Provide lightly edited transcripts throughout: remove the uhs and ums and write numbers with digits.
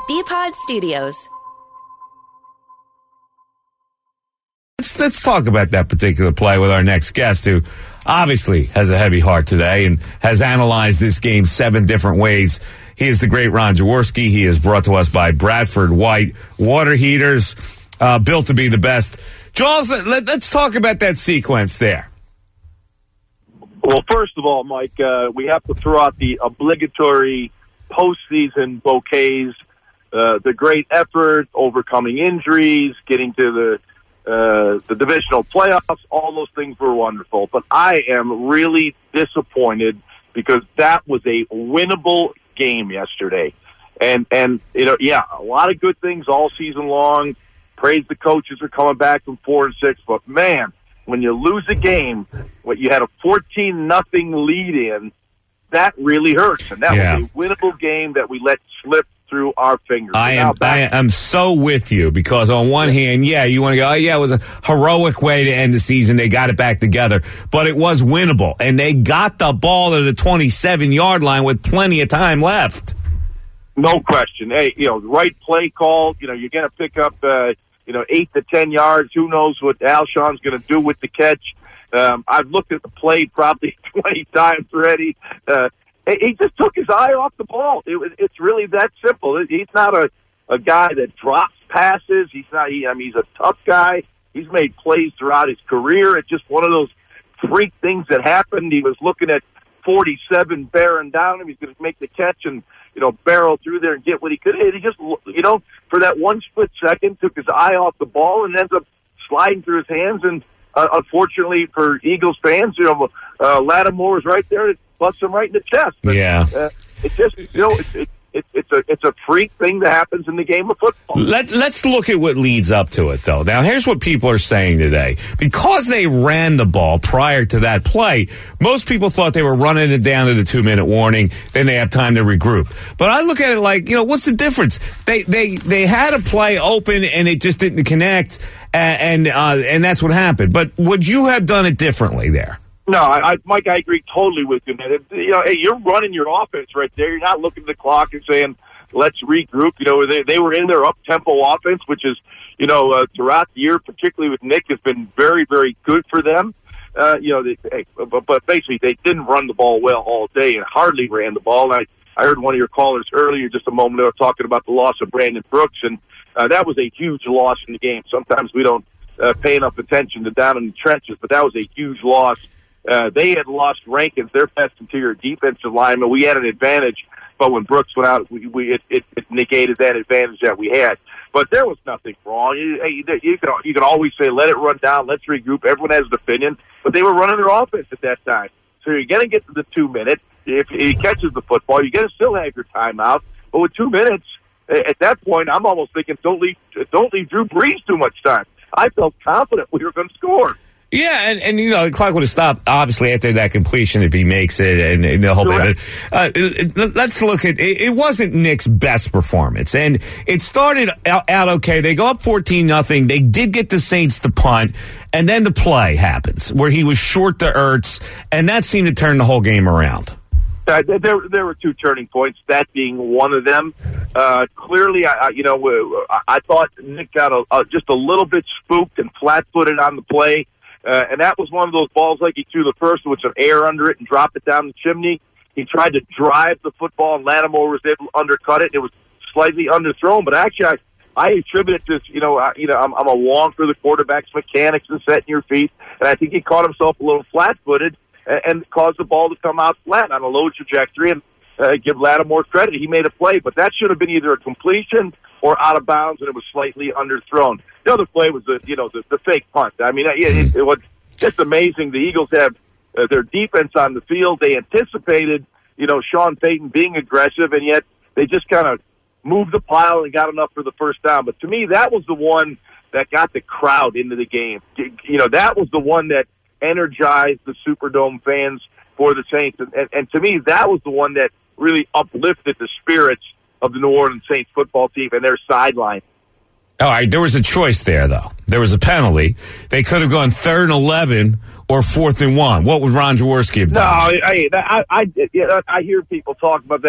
BPod Studios. Let's talk about that particular play with our next guest, who obviously has a heavy heart today and has analyzed this game 7 different ways. He is the great Ron Jaworski. He is brought to us by Bradford White Water Heaters, built to be the best. Jaws, let's talk about that sequence there. Well, first of all, Mike, we have to throw out the obligatory postseason bouquets, the great effort, overcoming injuries, getting to the divisional playoffs. All those things were wonderful. But I am really disappointed because that was a winnable game yesterday. And you know, yeah, a lot of good things all season long. Praise the coaches for coming back from 4-6. But, man, when you lose a game, what you had a 14-0 lead in, that really hurts. And that was a winnable game that we let slip through our fingers. I am so with you because on one hand, you want to go, it was a heroic way to end the season. They got it back together, but it was winnable. And they got the ball to the 27-yard line with plenty of time left. No question. Hey, right play call. You're going to pick up, 8 to 10 yards. Who knows what Alshon's going to do with the catch. I've looked at the play probably 20 times already. He just took his eye off the ball. It's really that simple. He's not a guy that drops passes. He's not. He's a tough guy. He's made plays throughout his career. It's just one of those freak things that happened. He was looking at 47 bearing down him. He's going to make the catch and barrel through there and get what he could. He just for that one split second took his eye off the ball and ends up sliding through his hands. And unfortunately for Eagles fans, Lattimore was right there to bust him right in the chest. But, it's just it's a freak thing that happens in the game of football. Let's look at what leads up to it, though. Now, here's what people are saying today. Because they ran the ball prior to that play, most people thought they were running it down to the 2-minute warning, then they have time to regroup. But I look at it like, what's the difference? They had a play open, and it just didn't connect, and that's what happened. But would you have done it differently there? No, Mike, I agree totally with you, man. Hey, you're running your offense right there. You're not looking at the clock and saying, let's regroup. They were in their up-tempo offense, which is, throughout the year, particularly with Nick, has been very, very good for them. But basically they didn't run the ball well all day and hardly ran the ball. And I heard one of your callers earlier, just a moment ago, talking about the loss of Brandon Brooks, and that was a huge loss in the game. Sometimes we don't pay enough attention to down in the trenches, but that was a huge loss. They had lost Rankins, their best interior defensive lineman. We had an advantage, but when Brooks went out, it negated that advantage that we had. But there was nothing wrong. You can always say, let it run down, let's regroup. Everyone has an opinion, but they were running their offense at that time. So you're going to get to the 2 minute. If he catches the football, you're going to still have your timeout. But with 2 minutes, at that point, I'm almost thinking, don't leave Drew Brees too much time. I felt confident we were going to score. Yeah, and the clock would have stopped, obviously, after that completion if he makes it and the whole bit. Let's look at it. It wasn't Nick's best performance, and it started out okay. They go up 14-0. They did get the Saints to punt, and then the play happens where he was short to Ertz, and that seemed to turn the whole game around. There were 2 turning points, that being one of them. Clearly, I thought Nick got just a little bit spooked and flat-footed on the play. And that was one of those balls like he threw the first with some air under it and dropped it down the chimney. He tried to drive the football, and Lattimore was able to undercut it. It was slightly underthrown, but actually I attribute it to, I'm along for the quarterback's mechanics and setting your feet, and I think he caught himself a little flat-footed and caused the ball to come out flat on a low trajectory, and give Lattimore credit. He made a play, but that should have been either a completion or out of bounds, and it was slightly underthrown. The other play was the fake punt. I mean, it was just amazing. The Eagles have their defense on the field. They anticipated, Sean Payton being aggressive, and yet they just kind of moved the pile and got enough for the first down. But to me, that was the one that got the crowd into the game. That was the one that energized the Superdome fans for the Saints. And to me, that was the one that really uplifted the spirits of the New Orleans Saints football team and their sideline. All right, there was a choice there, though. There was a penalty. They could have gone 3rd and 11 or 4th and 1. What would Ron Jaworski have done? No, I hear people talk about that.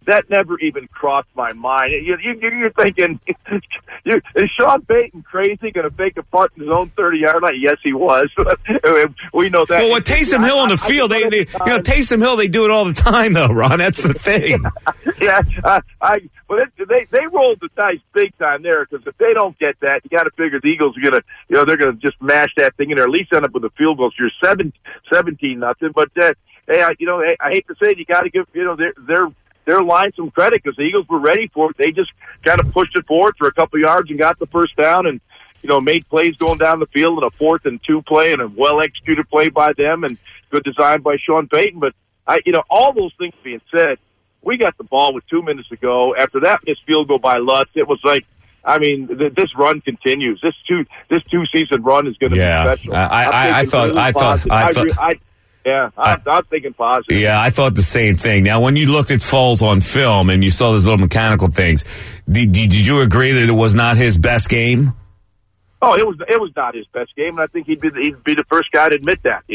that never even crossed my mind. You're thinking, is Sean Payton crazy going to fake a punt in his own 30-yard line? Yes, he was. We know that. Well, with Taysom Hill on the field, Taysom Hill, they do it all the time, though, Ron. That's the thing. But they rolled the dice big time there, because if they don't get that, you got to figure the Eagles are going to, they're going to just mash that thing in there, at least end up with a field goal. So you're 17-0. But hey, I hate to say it, you got to give their line some credit, because the Eagles were ready for it. They just kind of pushed it forward for a couple yards and got the first down, and made plays going down the field in a 4th and 2 play and a well executed play by them and good design by Sean Payton. But all those things being said, we got the ball with 2 minutes to go. After that missed field goal by Lutz, it was like, this run continues. This two-season run is going to be special. I thought. I'm thinking positive. Yeah, I thought the same thing. Now, when you looked at Foles on film and you saw those little mechanical things, did you agree that it was not his best game? Oh, it was not his best game, and I think he'd be the first guy to admit that.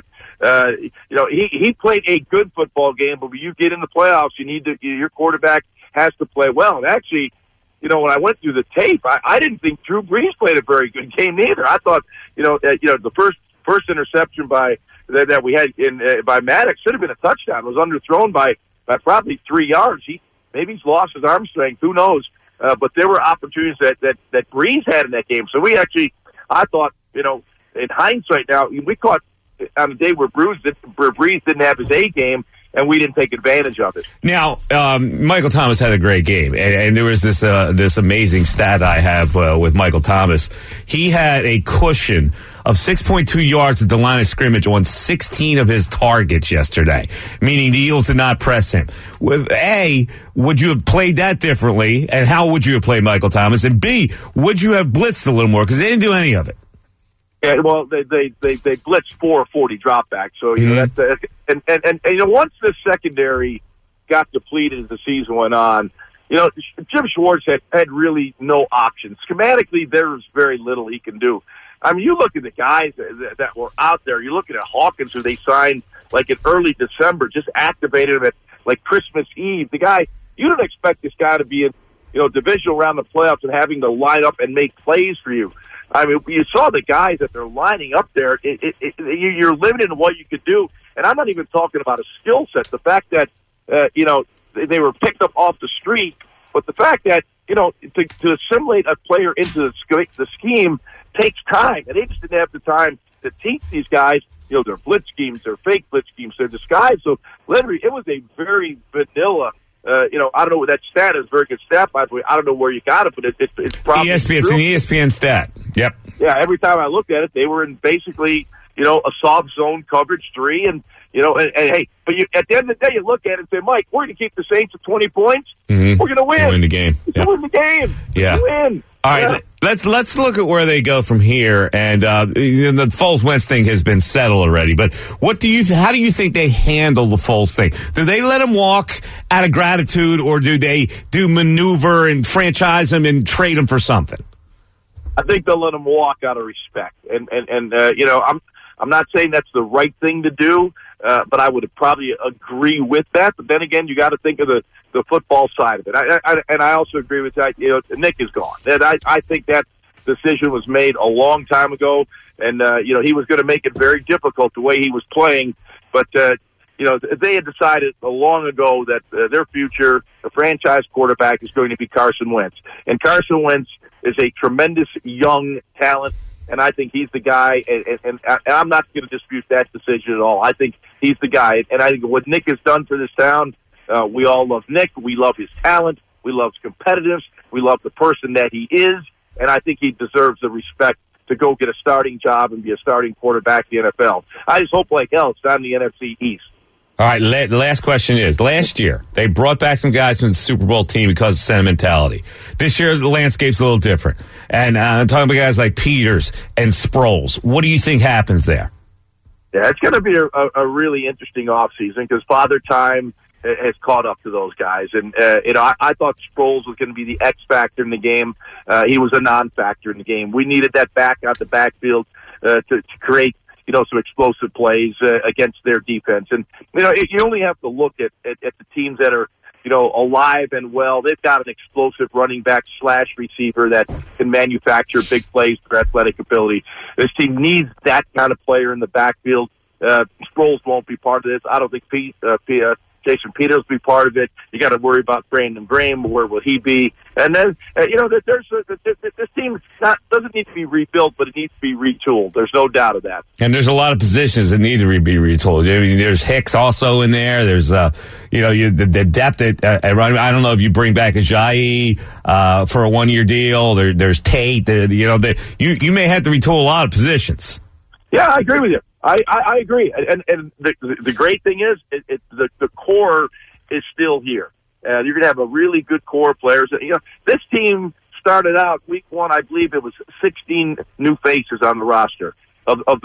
He played a good football game, but when you get in the playoffs, your quarterback has to play well. And actually, when I went through the tape, I didn't think Drew Brees played a very good game either. I thought, the first interception that we had by Maddox should have been a touchdown. It was underthrown by probably 3 yards. Maybe he's lost his arm strength. Who knows? But there were opportunities that Brees had in that game. So I thought, in hindsight now, we caught on the day where Brees didn't have his A game, and we didn't take advantage of it. Now, Michael Thomas had a great game, and there was this amazing stat I have with Michael Thomas. He had a cushion of 6.2 yards at the line of scrimmage on 16 of his targets yesterday, meaning the Eagles did not press him. A, would you have played that differently, and how would you have played Michael Thomas? And B, would you have blitzed a little more, because they didn't do any of it? Yeah, well, they blitzed 440 dropbacks. So that's once the secondary got depleted as the season went on, Jim Schwartz had really no options. Schematically, there was very little he can do. You look at the guys that were out there. You're looking at Hawkins, who they signed like in early December, just activated him at like Christmas Eve. The guy, you don't expect this guy to be in divisional round of playoffs and having to line up and make plays for you. You saw the guys that they're lining up there. You're limited in what you could do. And I'm not even talking about a skill set. The fact that, they were picked up off the street, but the fact that, to assimilate a player into the scheme takes time. And they just didn't have the time to teach these guys, their blitz schemes, their fake blitz schemes, their disguise. So, literally, it was a very vanilla I don't know what that stat is. Very good stat, by the way. I don't know where you got it, but it's probably ESPN. It's an ESPN stat. Yep. Yeah. Every time I looked at it, they were in basically a soft zone coverage 3, and hey, but at the end of the day, you look at it and say, Mike, we're going to keep the Saints at 20 points. Mm-hmm. We're going to win. We'll win the game. Yep. Win the game. Yeah. Win. All right, let's look at where they go from here. And the Foles-Wentz thing has been settled already. But how do you think they handle the Foles thing? Do they let him walk out of gratitude, or do they do maneuver and franchise him and trade him for something? I think they'll let him walk out of respect. And I'm not saying that's the right thing to do, but I would probably agree with that. But then again, you got to think of the football side of it. I also agree with that. Nick is gone. And I think that decision was made a long time ago, and he was going to make it very difficult the way he was playing. But they had decided long ago that their future, the franchise quarterback, is going to be Carson Wentz, and Carson Wentz is a tremendous young talent. And I think he's the guy, and I'm not going to dispute that decision at all. I think he's the guy, and I think what Nick has done for this town, we all love Nick. We love his talent. We love his competitiveness. We love the person that he is, and I think he deserves the respect to go get a starting job and be a starting quarterback in the NFL. I just hope like hell it's not in the NFC East. All right, the last question is, last year, they brought back some guys from the Super Bowl team because of sentimentality. This year, the landscape's a little different. And I'm talking about guys like Peters and Sproles. What do you think happens there? Yeah, it's going to be a really interesting offseason because Father Time has caught up to those guys. And, I thought Sproles was going to be the X factor in the game. He was a non-factor in the game. We needed that back out the backfield to create some explosive plays against their defense. And, you only have to look at the teams that are, alive and well. They've got an explosive running back / receiver that can manufacture big plays for athletic ability. This team needs that kind of player in the backfield. Sproles won't be part of this. I don't think Jason Peters will be part of it. You got to worry about Brandon Graham. Where will he be? And then, this team doesn't need to be rebuilt, but it needs to be retooled. There's no doubt of that. And there's a lot of positions that need to be retooled. I mean, there's Hicks also in there. There's, the depth at I don't know if you bring back Ajayi for a 1-year deal. There's Tate. You may have to retool a lot of positions. Yeah, I agree with you. I agree. And the great thing is the core is still here. You're going to have a really good core of players. This team started out week 1, I believe it was 16 new faces on the roster of the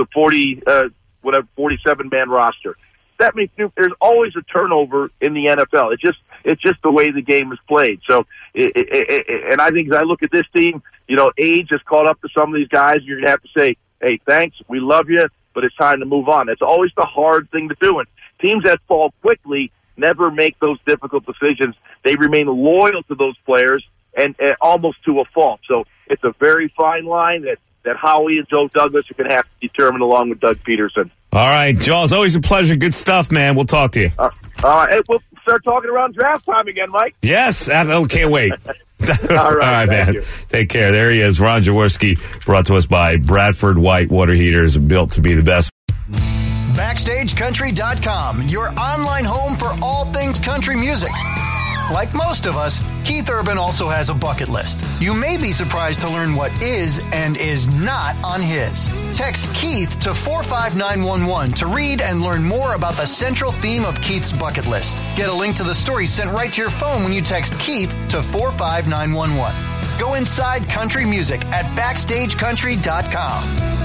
47-man roster. That means there's always a turnover in the NFL. It's just the way the game is played. So, and I think as I look at this team, age has caught up to some of these guys. You're going to have to say, hey, thanks, we love you, but it's time to move on. It's always the hard thing to do. And teams that fall quickly never make those difficult decisions. They remain loyal to those players and almost to a fault. So it's a very fine line that Howie and Joe Douglas are going to have to determine along with Doug Peterson. All right, Joe, it's always a pleasure. Good stuff, man. We'll talk to you. We'll start talking around draft time again, Mike. Yes, I can't wait. All right, man. You. Take care. There he is, Ron Jaworski, brought to us by Bradford White Water Heaters, built to be the best. BackstageCountry.com, your online home for all things country music. Like most of us, Keith Urban also has a bucket list. You may be surprised to learn what is and is not on his. Text Keith to 45911 to read and learn more about the central theme of Keith's bucket list. Get a link to the story sent right to your phone when you text Keith to 45911. Go inside country music at BackstageCountry.com.